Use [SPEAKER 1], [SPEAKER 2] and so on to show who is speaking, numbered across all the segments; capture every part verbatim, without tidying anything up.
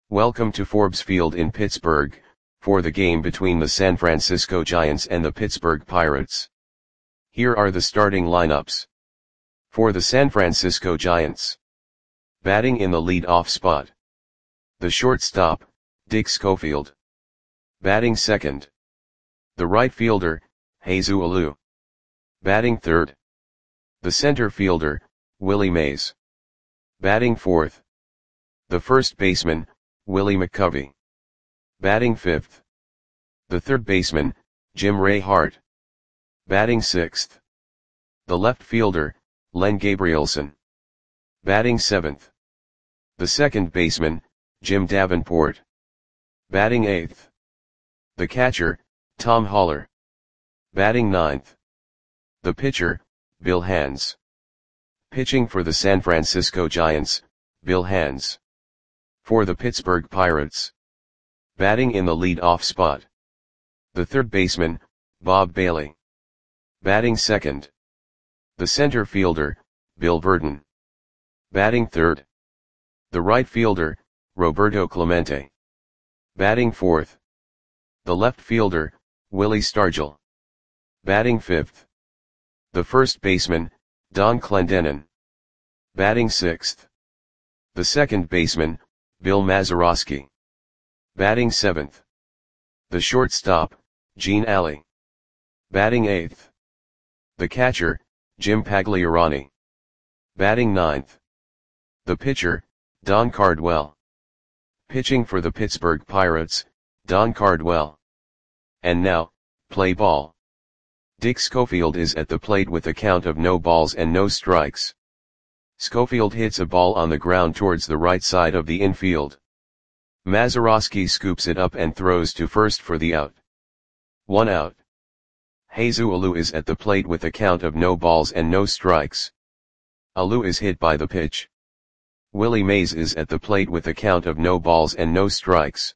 [SPEAKER 1] Welcome to Forbes Field in Pittsburgh, for the game between the San Francisco Giants and the Pittsburgh Pirates. Here are the starting lineups. For the San Francisco Giants. Batting in the lead-off spot. The shortstop, Dick Schofield. Batting second. The right fielder, Jesus Alou. Batting third. The center fielder, Willie Mays. Batting fourth. The first baseman, Willie McCovey. Batting fifth. The third baseman, Jim Ray Hart. Batting sixth. The left fielder, Len Gabrielson. Batting seventh. The second baseman, Jim Davenport. Batting eighth. The catcher, Tom Haller. Batting ninth. The pitcher, Bill Hands. Pitching for the San Francisco Giants, Bill Hands. For the Pittsburgh Pirates. Batting in the lead-off spot. The third baseman, Bob Bailey. Batting second. The center fielder, Bill Verdon. Batting third. The right fielder, Roberto Clemente. Batting fourth. The left fielder, Willie Stargell. Batting fifth. The first baseman, Don Clendenon. Batting sixth. The second baseman, Bill Mazeroski. Batting seventh. The shortstop, Gene Alley. Batting eighth. The catcher, Jim Pagliarani. Batting ninth. The pitcher, Don Cardwell. Pitching for the Pittsburgh Pirates, Don Cardwell. And now, play ball. Dick Schofield is at the plate with a count of no balls and no strikes. Schofield hits a ball on the ground towards the right side of the infield. Mazeroski scoops it up and throws to first for the out. One out. Jesus Alou is at the plate with a count of no balls and no strikes. Alou is hit by the pitch. Willie Mays is at the plate with a count of no balls and no strikes.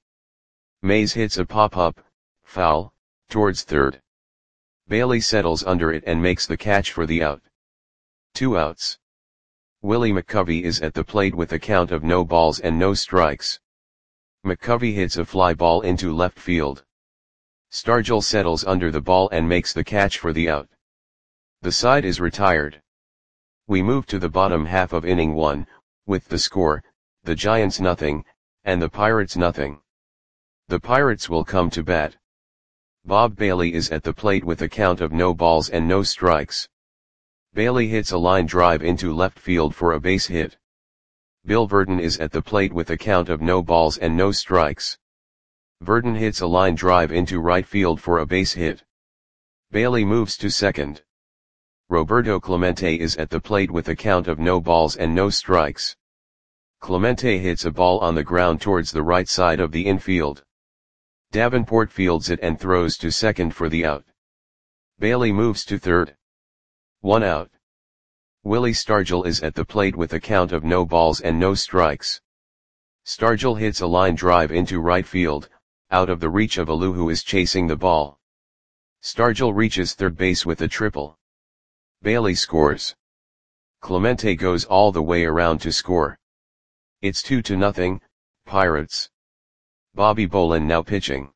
[SPEAKER 1] Mays hits a pop-up, foul, towards third. Bailey settles under it and makes the catch for the out. Two outs. Willie McCovey is at the plate with a count of no balls and no strikes. McCovey hits a fly ball into left field. Stargell settles under the ball and makes the catch for the out. The side is retired. We move to the bottom half of inning one, with the score, the Giants nothing, and the Pirates nothing. The Pirates will come to bat. Bob Bailey is at the plate with a count of no balls and no strikes. Bailey hits a line drive into left field for a base hit. Bill Verdon is at the plate with a count of no balls and no strikes. Verdon hits a line drive into right field for a base hit. Bailey moves to second. Roberto Clemente is at the plate with a count of no balls and no strikes. Clemente hits a ball on the ground towards the right side of the infield. Davenport fields it and throws to second for the out. Bailey moves to third. One out. Willie Stargell is at the plate with a count of no balls and no strikes. Stargell hits a line drive into right field, out of the reach of Alou who is chasing the ball. Stargell reaches third base with a triple. Bailey scores. Clemente goes all the way around to score. It's two to nothing, Pirates. Bobby Bolin now pitching.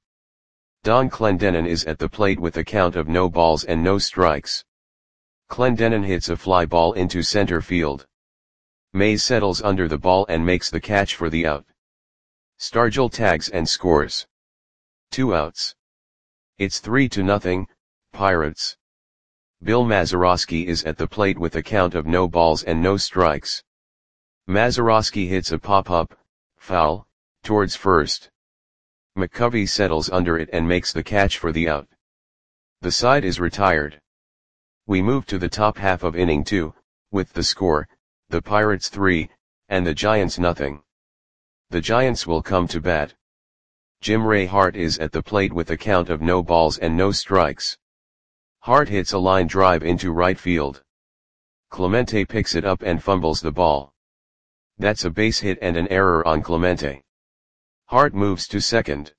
[SPEAKER 1] Don Clendenon is at the plate with a count of no balls and no strikes. Clendenon hits a fly ball into center field. Mays settles under the ball and makes the catch for the out. Stargell tags and scores. Two outs. It's three to nothing, Pirates. Bill Mazeroski is at the plate with a count of no balls and no strikes. Mazeroski hits a pop-up, foul, towards first. McCovey settles under it and makes the catch for the out. The side is retired. We move to the top half of inning two, with the score, the Pirates three, and the Giants nothing. The Giants will come to bat. Jim Ray Hart is at the plate with a count of no balls and no strikes. Hart hits a line drive into right field. Clemente picks it up and fumbles the ball. That's a base hit and an error on Clemente. Hart moves to second.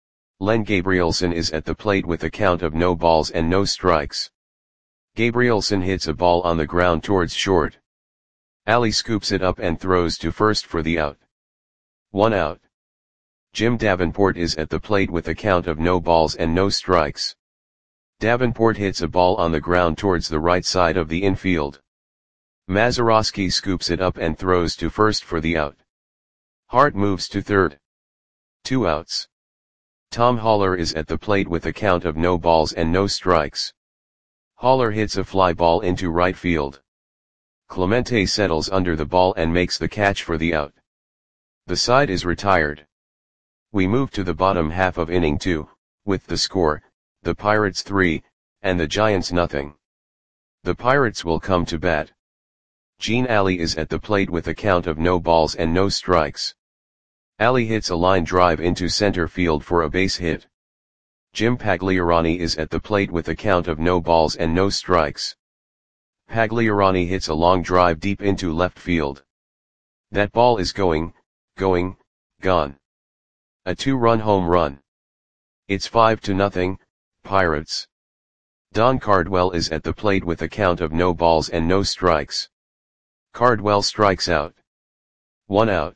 [SPEAKER 1] Len Gabrielson is at the plate with a count of no balls and no strikes. Gabrielson hits a ball on the ground towards short. Alley scoops it up and throws to first for the out. One out. Jim Davenport is at the plate with a count of no balls and no strikes. Davenport hits a ball on the ground towards the right side of the infield. Mazeroski scoops it up and throws to first for the out. Hart moves to third. Two outs. Tom Haller is at the plate with a count of no balls and no strikes. Haller hits a fly ball into right field. Clemente settles under the ball and makes the catch for the out. The side is retired. We move to the bottom half of inning two, with the score, the Pirates three, and the Giants nothing. The Pirates will come to bat. Gene Alley is at the plate with a count of no balls and no strikes. Alley hits a line drive into center field for a base hit. Jim Pagliarani is at the plate with a count of no balls and no strikes. Pagliarani hits a long drive deep into left field. That ball is going, going, gone. A two-run home run. It's five to nothing, Pirates. Don Cardwell is at the plate with a count of no balls and no strikes. Cardwell strikes out. One out.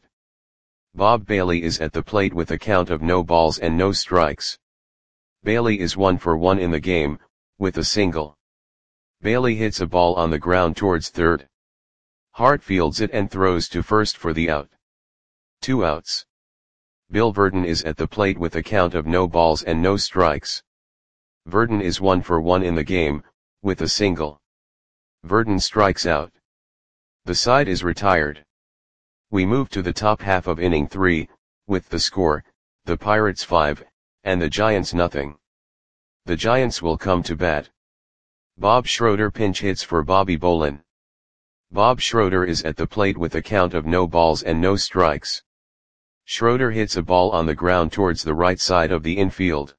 [SPEAKER 1] Bob Bailey is at the plate with a count of no balls and no strikes. Bailey is one for one in the game, with a single. Bailey hits a ball on the ground towards third. Hart fields it and throws to first for the out. Two outs. Bill Verdon is at the plate with a count of no balls and no strikes. Verdon is one for one in the game, with a single. Verdon strikes out. The side is retired. We move to the top half of inning three, with the score, the Pirates five, and the Giants nothing. The Giants will come to bat. Bob Schroeder pinch hits for Bobby Bolin. Bob Schroeder is at the plate with a count of no balls and no strikes. Schroeder hits a ball on the ground towards the right side of the infield.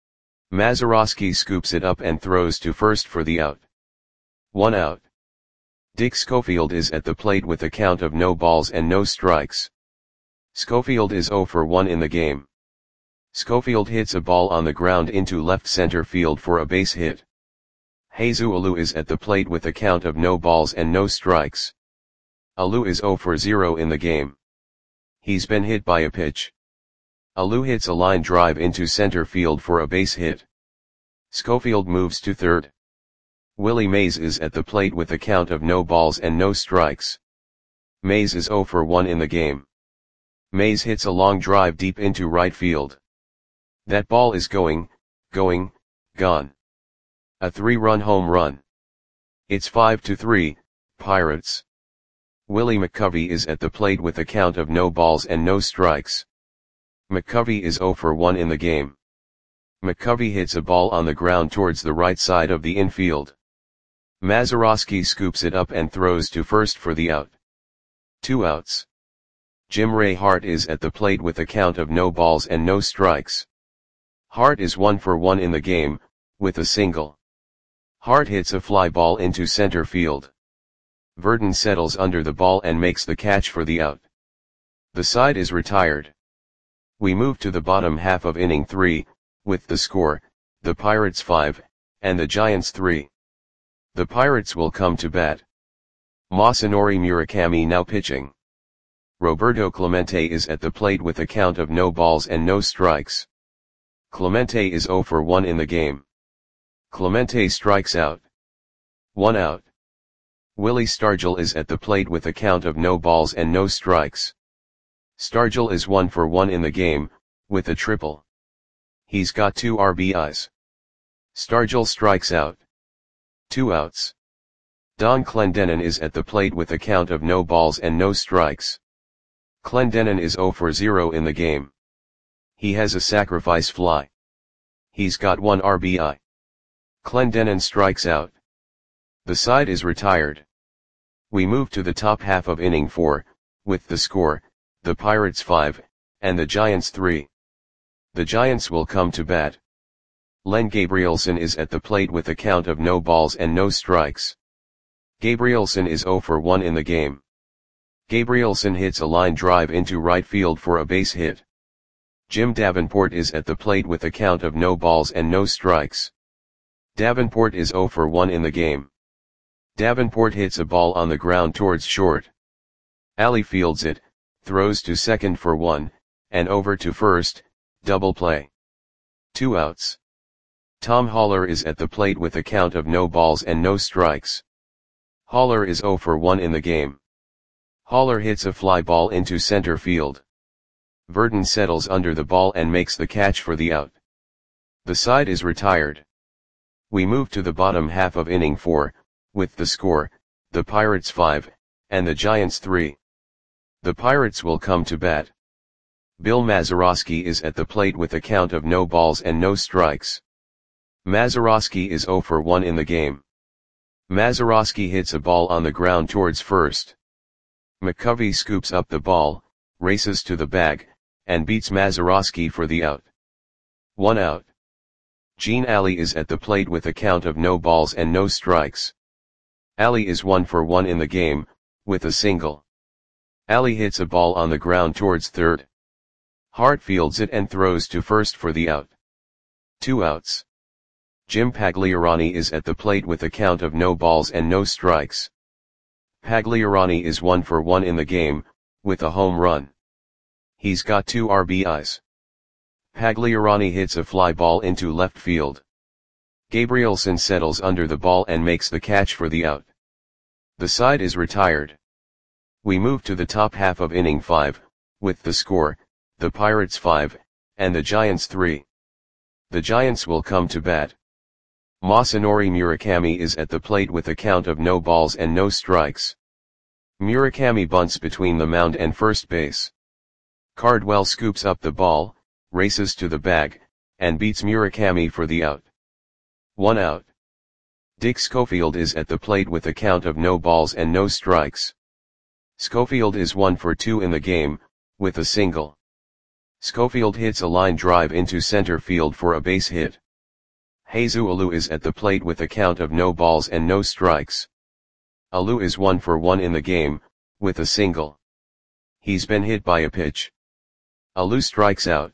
[SPEAKER 1] Mazeroski scoops it up and throws to first for the out. One out. Dick Schofield is at the plate with a count of no balls and no strikes. Schofield is zero for one in the game. Schofield hits a ball on the ground into left center field for a base hit. Jesus Alou is at the plate with a count of no balls and no strikes. Alou is zero for zero in the game. He's been hit by a pitch. Alou hits a line drive into center field for a base hit. Schofield moves to third. Willie Mays is at the plate with a count of no balls and no strikes. Mays is zero for one in the game. Mays hits a long drive deep into right field. That ball is going, going, gone. A three-run home run. It's five to three, Pirates. Willie McCovey is at the plate with a count of no balls and no strikes. McCovey is zero for one in the game. McCovey hits a ball on the ground towards the right side of the infield. Mazeroski scoops it up and throws to first for the out. Two outs. Jim Ray Hart is at the plate with a count of no balls and no strikes. Hart is one for one in the game, with a single. Hart hits a fly ball into center field. Verdon settles under the ball and makes the catch for the out. The side is retired. We move to the bottom half of inning three, with the score, the Pirates five, and the Giants three. The Pirates will come to bat. Masanori Murakami now pitching. Roberto Clemente is at the plate with a count of no balls and no strikes. Clemente is zero for one in the game. Clemente strikes out. One out. Willie Stargell is at the plate with a count of no balls and no strikes. Stargell is one for one in the game, with a triple. He's got two R B Is. Stargell strikes out. Two outs. Don Clendenon is at the plate with a count of no balls and no strikes. Clendenon is zero for zero in the game. He has a sacrifice fly. He's got one R B I. Clendenon strikes out. The side is retired. We move to the top half of inning four, with the score, the Pirates five, and the Giants three. The Giants will come to bat. Len Gabrielson is at the plate with a count of no balls and no strikes. Gabrielson is zero for one in the game. Gabrielson hits a line drive into right field for a base hit. Jim Davenport is at the plate with a count of no balls and no strikes. Davenport is zero for one in the game. Davenport hits a ball on the ground towards short. Alley fields it, throws to second for one, and over to first, double play. Two outs. Tom Haller is at the plate with a count of no balls and no strikes. Haller is oh for one in the game. Haller hits a fly ball into center field. Verdon settles under the ball and makes the catch for the out. The side is retired. We move to the bottom half of inning four, with the score, the Pirates five, and the Giants three. The Pirates will come to bat. Bill Mazeroski is at the plate with a count of no balls and no strikes. Mazeroski is oh for one in the game. Mazeroski hits a ball on the ground towards first. McCovey scoops up the ball, races to the bag, and beats Mazeroski for the out. One out. Gene Alley is at the plate with a count of no balls and no strikes. Alley is one for one in the game, with a single. Alley hits a ball on the ground towards third. Hart fields it and throws to first for the out. Two outs. Jim Pagliarani is at the plate with a count of no balls and no strikes. Pagliarani is one for one in the game, with a home run. He's got two R B Is. Pagliarani hits a fly ball into left field. Gabrielson settles under the ball and makes the catch for the out. The side is retired. We move to the top half of inning five, with the score, the Pirates five, and the Giants three. The Giants will come to bat. Masanori Murakami is at the plate with a count of no balls and no strikes. Murakami bunts between the mound and first base. Cardwell scoops up the ball, races to the bag, and beats Murakami for the out. One out. Dick Schofield is at the plate with a count of no balls and no strikes. Schofield is one for two in the game, with a single. Schofield hits a line drive into center field for a base hit. Jesus Alou is at the plate with a count of no balls and no strikes. Alou is one for one in the game, with a single. He's been hit by a pitch. Alou strikes out.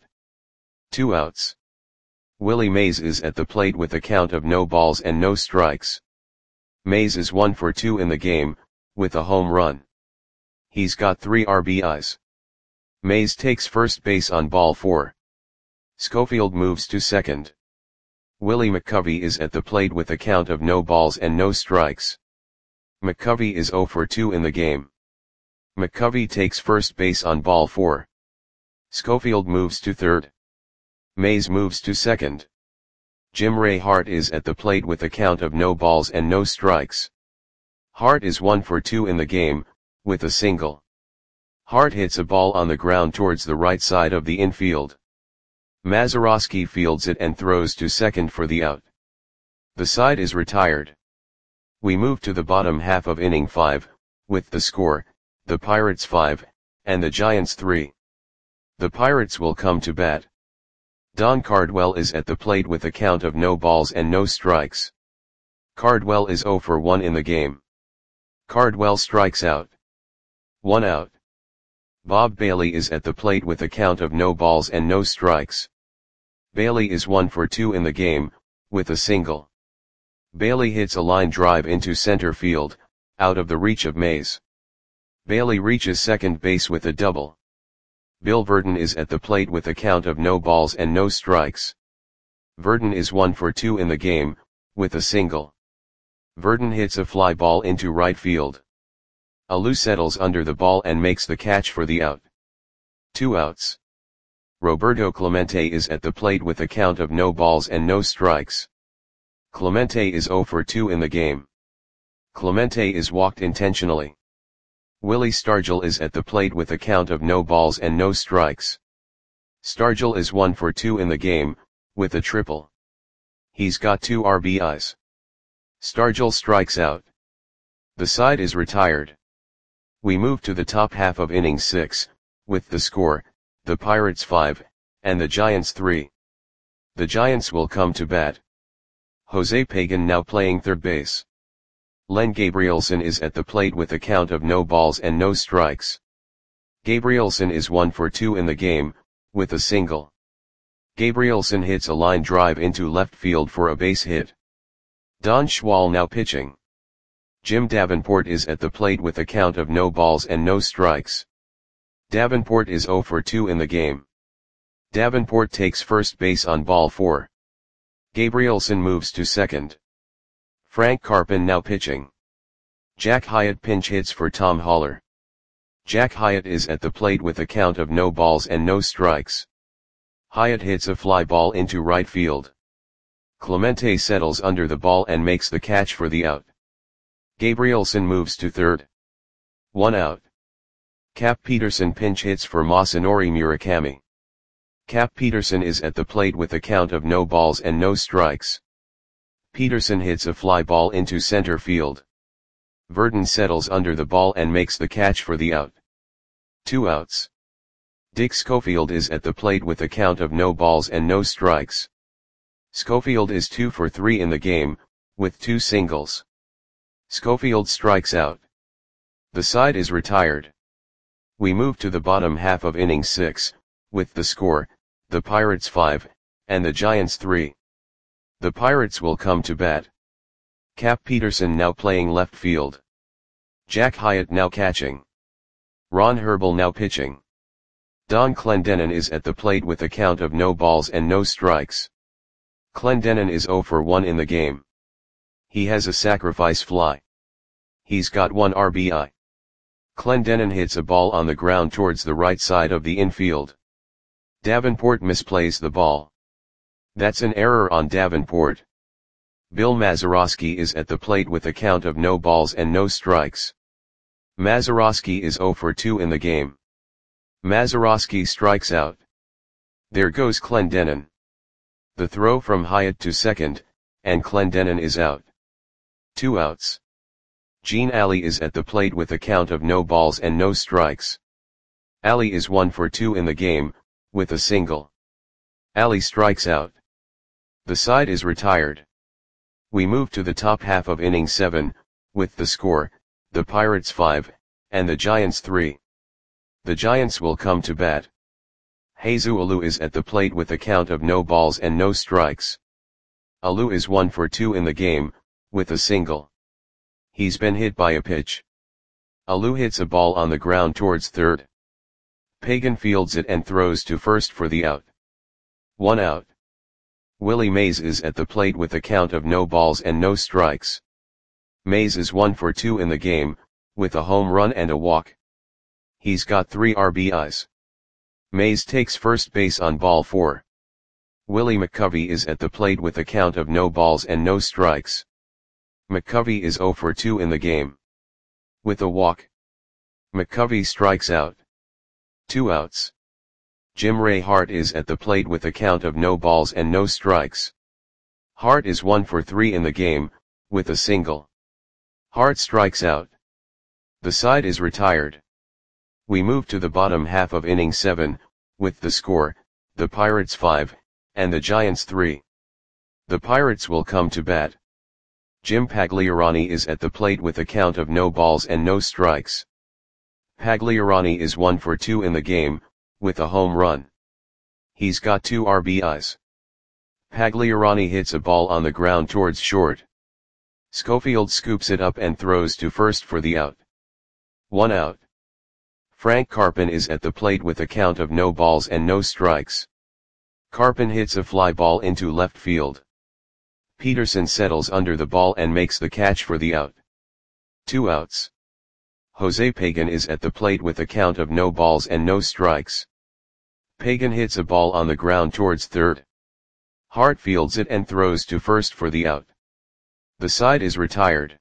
[SPEAKER 1] Two outs. Willie Mays is at the plate with a count of no balls and no strikes. Mays is one for two in the game, with a home run. He's got three R B Is. Mays takes first base on ball four. Schofield moves to second. Willie McCovey is at the plate with a count of no balls and no strikes. McCovey is oh for two in the game. McCovey takes first base on ball four. Schofield moves to third. Mays moves to second. Jim Ray Hart is at the plate with a count of no balls and no strikes. Hart is one for two in the game, with a single. Hart hits a ball on the ground towards the right side of the infield. Mazeroski fields it and throws to second for the out. The side is retired. We move to the bottom half of inning five, with the score, the Pirates five, and the Giants three. The Pirates will come to bat. Don Cardwell is at the plate with a count of no balls and no strikes. Cardwell is oh for one in the game. Cardwell strikes out. One out. Bob Bailey is at the plate with a count of no balls and no strikes. Bailey is one for two in the game, with a single. Bailey hits a line drive into center field, out of the reach of Mays. Bailey reaches second base with a double. Bill Verdon is at the plate with a count of no balls and no strikes. Verdon is one for two in the game, with a single. Verdon hits a fly ball into right field. Alou settles under the ball and makes the catch for the out. Two outs. Roberto Clemente is at the plate with a count of no balls and no strikes. Clemente is oh for two in the game. Clemente is walked intentionally. Willie Stargell is at the plate with a count of no balls and no strikes. Stargell is one for two in the game, with a triple. He's got two R B Is. Stargell strikes out. The side is retired. We move to the top half of inning six, with the score, the Pirates five, and the Giants three. The Giants will come to bat. Jose Pagan now playing third base. Len Gabrielson is at the plate with a count of no balls and no strikes. Gabrielson is one for two in the game, with a single. Gabrielson hits a line drive into left field for a base hit. Don Schwal now pitching. Jim Davenport is at the plate with a count of no balls and no strikes. Davenport is oh for two in the game. Davenport takes first base on ball four. Gabrielson moves to second. Frank Carpin now pitching. Jack Hyatt pinch hits for Tom Haller. Jack Hyatt is at the plate with a count of no balls and no strikes. Hyatt hits a fly ball into right field. Clemente settles under the ball and makes the catch for the out. Gabrielson moves to third. One out. Cap Peterson pinch hits for Masanori Murakami. Cap Peterson is at the plate with a count of no balls and no strikes. Peterson hits a fly ball into center field. Verdon settles under the ball and makes the catch for the out. Two outs. Dick Schofield is at the plate with a count of no balls and no strikes. Schofield is two for three in the game, with two singles. Schofield strikes out. The side is retired. We move to the bottom half of inning six, with the score, the Pirates five, and the Giants three. The Pirates will come to bat. Cap Peterson now playing left field. Jack Hyatt now catching. Ron Herbel now pitching. Don Clendenon is at the plate with a count of no balls and no strikes. Clendenon is oh for one in the game. He has a sacrifice fly. He's got one R B I. Clendenon hits a ball on the ground towards the right side of the infield. Davenport misplays the ball. That's an error on Davenport. Bill Mazeroski is at the plate with a count of no balls and no strikes. Mazeroski is oh for two in the game. Mazeroski strikes out. There goes Clendenon. The throw from Hyatt to second, and Clendenon is out. Two outs. Gene Alley is at the plate with a count of no balls and no strikes. Alley is one for two in the game, with a single. Alley strikes out. The side is retired. We move to the top half of inning seven, with the score, the Pirates five, and the Giants three. The Giants will come to bat. Jesus Alou is at the plate with a count of no balls and no strikes. Alou is one for two in the game, with a single. He's been hit by a pitch. Alou hits a ball on the ground towards third. Pagan fields it and throws to first for the out. One out. Willie Mays is at the plate with a count of no balls and no strikes. Mays is one for two in the game, with a home run and a walk. He's got three R B Is. Mays takes first base on ball four. Willie McCovey is at the plate with a count of no balls and no strikes. McCovey is oh for two in the game. With a walk. McCovey strikes out. Two outs. Jim Ray Hart is at the plate with a count of no balls and no strikes. Hart is one for three in the game, with a single. Hart strikes out. The side is retired. We move to the bottom half of inning seven, with the score, the Pirates five, and the Giants three. The Pirates will come to bat. Jim Pagliarani is at the plate with a count of no balls and no strikes. Pagliarani is one for two in the game, with a home run. He's got two R B Is. Pagliarani hits a ball on the ground towards short. Schofield scoops it up and throws to first for the out. One out. Frank Carpin is at the plate with a count of no balls and no strikes. Carpin hits a fly ball into left field. Peterson settles under the ball and makes the catch for the out. Two outs. Jose Pagan is at the plate with a count of no balls and no strikes. Pagan hits a ball on the ground towards third. Hart fields it and throws to first for the out. The side is retired.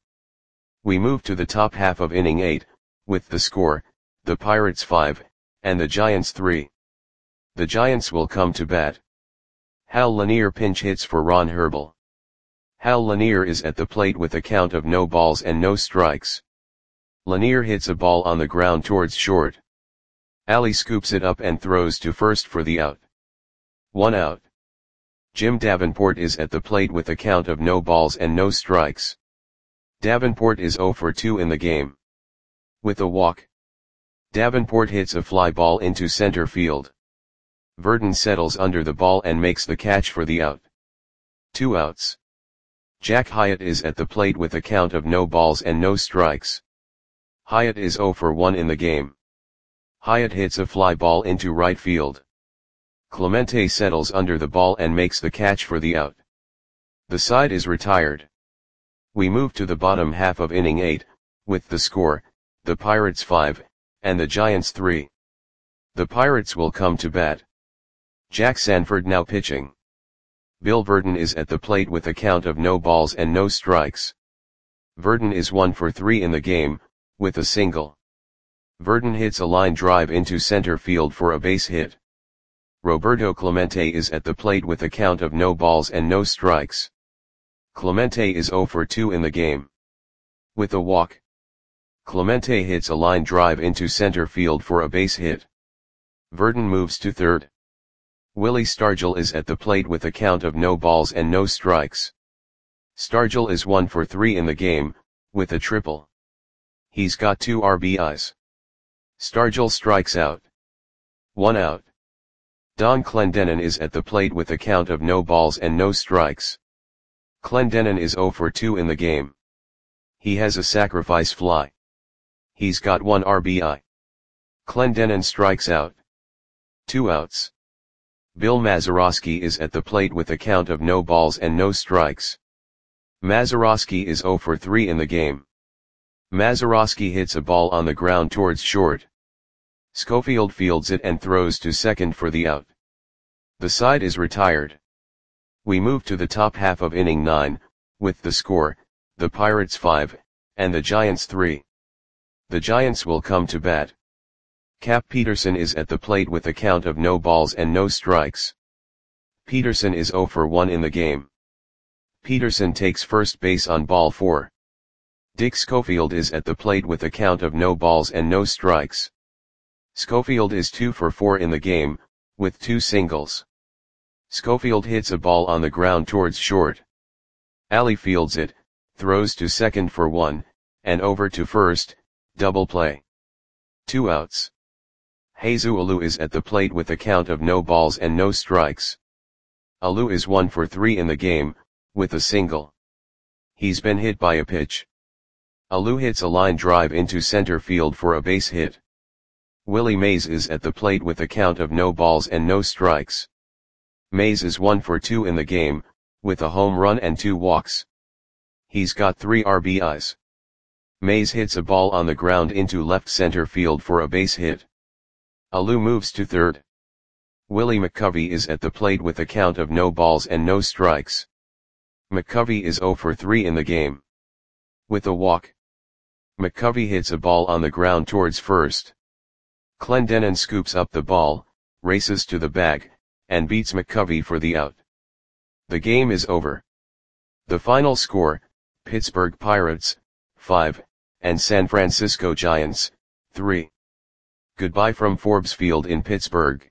[SPEAKER 1] We move to the top half of inning eight, with the score, the Pirates five, and the Giants three. The Giants will come to bat. Hal Lanier pinch hits for Ron Herbel. Hal Lanier is at the plate with a count of no balls and no strikes. Lanier hits a ball on the ground towards short. Alley scoops it up and throws to first for the out. One out. Jim Davenport is at the plate with a count of no balls and no strikes. Davenport is oh for two in the game. With a walk. Davenport hits a fly ball into center field. Verdon settles under the ball and makes the catch for the out. Two outs. Jack Hyatt is at the plate with a count of no balls and no strikes. Hyatt is oh for one in the game. Hyatt hits a fly ball into right field. Clemente settles under the ball and makes the catch for the out. The side is retired. We move to the bottom half of inning eight, with the score, the Pirates five, and the Giants three. The Pirates will come to bat. Jack Sanford now pitching. Bill Virdon is at the plate with a count of no balls and no strikes. Virdon is one for three in the game, with a single. Virdon hits a line drive into center field for a base hit. Roberto Clemente is at the plate with a count of no balls and no strikes. Clemente is zero for two in the game. With a walk. Clemente hits a line drive into center field for a base hit. Virdon moves to third. Willie Stargell is at the plate with a count of no balls and no strikes. Stargell is one for three in the game, with a triple. He's got two R B Is. Stargell strikes out. One out. Don Clendenon is at the plate with a count of no balls and no strikes. Clendenon is zero for two in the game. He has a sacrifice fly. He's got one R B I. Clendenon strikes out. Two outs. Bill Mazeroski is at the plate with a count of no balls and no strikes. Mazeroski is zero for three in the game. Mazeroski hits a ball on the ground towards short. Schofield fields it and throws to second for the out. The side is retired. We move to the top half of inning nine, with the score, the Pirates five, and the Giants three. The Giants will come to bat. Cap Peterson is at the plate with a count of no balls and no strikes. Peterson is zero for one in the game. Peterson takes first base on ball four. Dick Schofield is at the plate with a count of no balls and no strikes. Schofield is two for four in the game, with two singles. Schofield hits a ball on the ground towards short. Alley fields it, throws to second for one, and over to first, double play. Two outs. Jesus Alou is at the plate with a count of no balls and no strikes. Alou is one for three in the game, with a single. He's been hit by a pitch. Alou hits a line drive into center field for a base hit. Willie Mays is at the plate with a count of no balls and no strikes. Mays is one for two in the game, with a home run and two walks. He's got three R B Is. Mays hits a ball on the ground into left center field for a base hit. Alou moves to third. Willie McCovey is at the plate with a count of no balls and no strikes. McCovey is zero for three in the game. With a walk. McCovey hits a ball on the ground towards first. Clendenon scoops up the ball, races to the bag, and beats McCovey for the out. The game is over. The final score, Pittsburgh Pirates, five, and San Francisco Giants, three. Goodbye from Forbes Field in Pittsburgh.